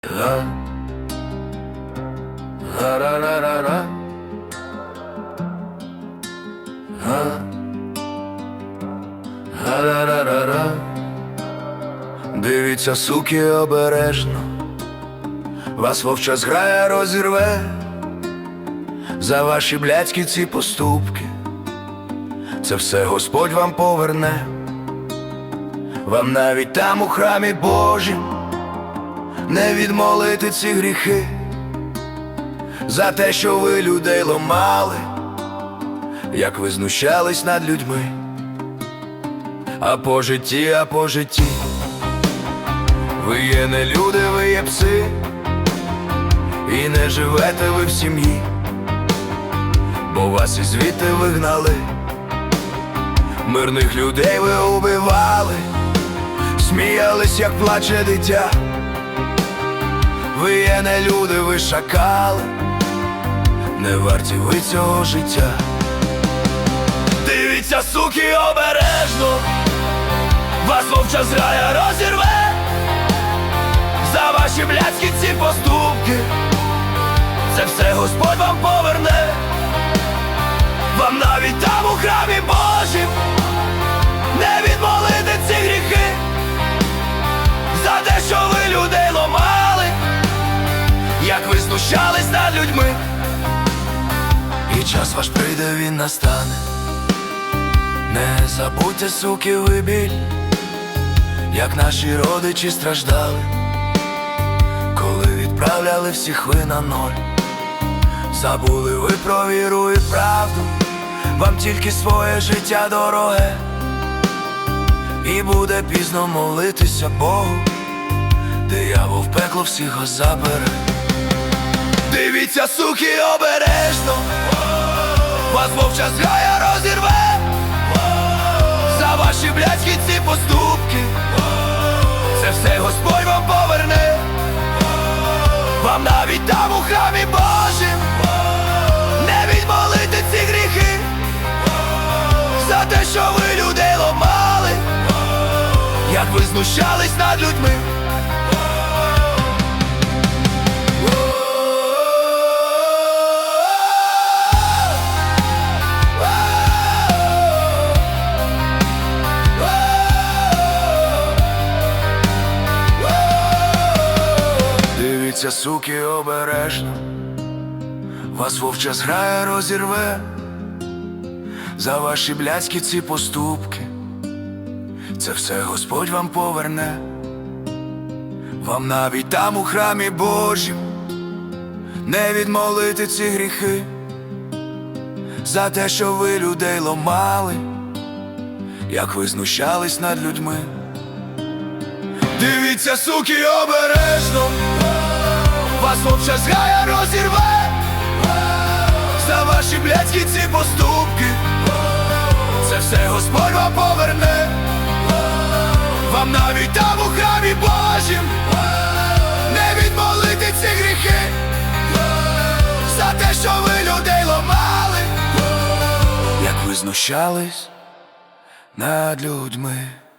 Га, га-ра-ра-ра-ра, га, га-ра-ра-ра-ра. Дивіться, суки, обережно, вас вовча зграя розірве за ваші блядські ці поступки. Це все Господь вам поверне, вам навіть там у храмі Божім не відмолити ці гріхи, за те, що ви людей ломали, як ви знущались над людьми. А по житті ви є не люди, ви є пси, і не живете ви в сім'ї, бо вас і звідти вигнали. Мирних людей ви убивали, сміялись, як плаче дитя. Ви є не люди, ви шакали, не варті ви цього життя. Дивіться, суки, обережно, вас вовча зграя розірве за ваші блядські ці поступки. Це все Господь вам поверне, вам навіть там у храмі Божім не відмолити ці гріхи, за те, що ви людей ломали, як ви знущались над людьми. І час ваш прийде, він настане. Не забудьте, суки, ви біль, як наші родичі страждали, коли відправляли всіх ви на ноль. Забули ви про віру і правду, вам тільки своє життя дороге, і буде пізно молитися Богу, диявол в пекло всіх вас забере. Дивіться, суки, обережно, вас вовча зграя розірве за ваші блядські ці поступки. Це все Господь вам поверне, вам навіть там у храмі Божім не відмолити ці гріхи, за те, що ви людей ломали, як ви знущались над людьми. Дивіться, суки, обережно, вас вовча зграя розірве за ваші блядські ці поступки. Це все Господь вам поверне, вам навіть там у храмі Божім не відмолити ці гріхи, за те, що ви людей ломали, як ви знущались над людьми. Дивіться, суки, обережно, вас вовча зграя розірве за ваші блядські ці поступки. Це все Господь вам поверне, вам навіть там у храмі Божім не відмолити ці гріхи, за те, що ви людей ломали, як ви знущались над людьми.